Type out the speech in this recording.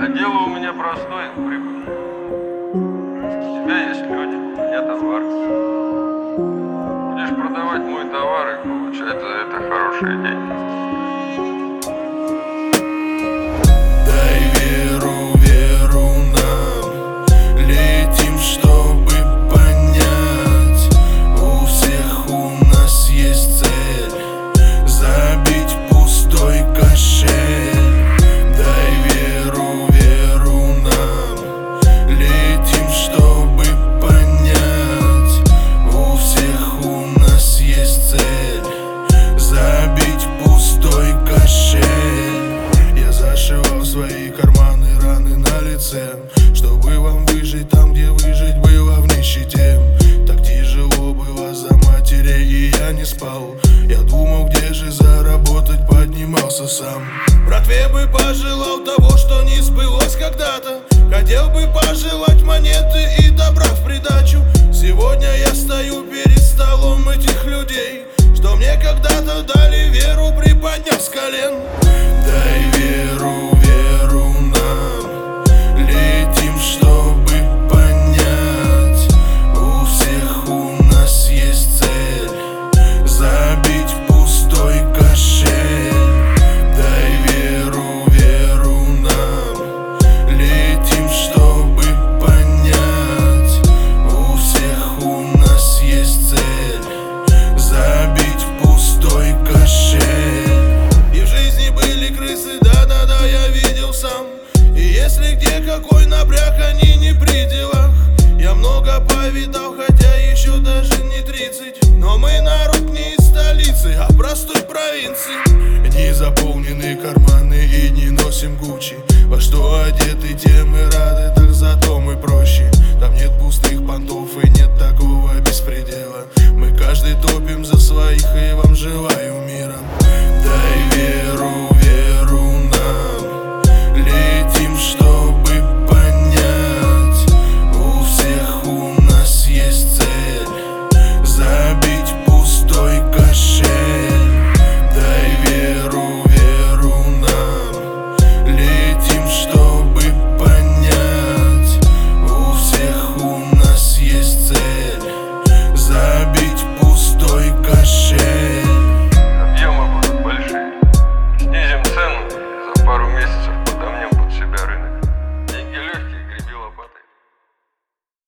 дело у меня простое, прибыльное. У тебя есть люди, у меня товар. Будешь продавать мой товар и получать за это хорошие деньги. Свои карманы, раны на лице, чтобы вам выжить там, где выжить было в нищете. Так тяжело было за матерей, и я не спал. Я думал, где же заработать, поднимался сам. Братве бы пожелал того, что не сбылось когда-то. Хотел бы пожелать монеты и добра в придачу. Сегодня я стою перед столом этих людей, что мне когда-то дали веру, приподняв с колен. Дай веру, если где какой напряг, они не при делах. Я много повидал, хотя еще даже не 30. Но мы народ не из столицы, а простой провинции. Не заполнены карманы и не носим Гуччи. Во что одеты, тем и рады.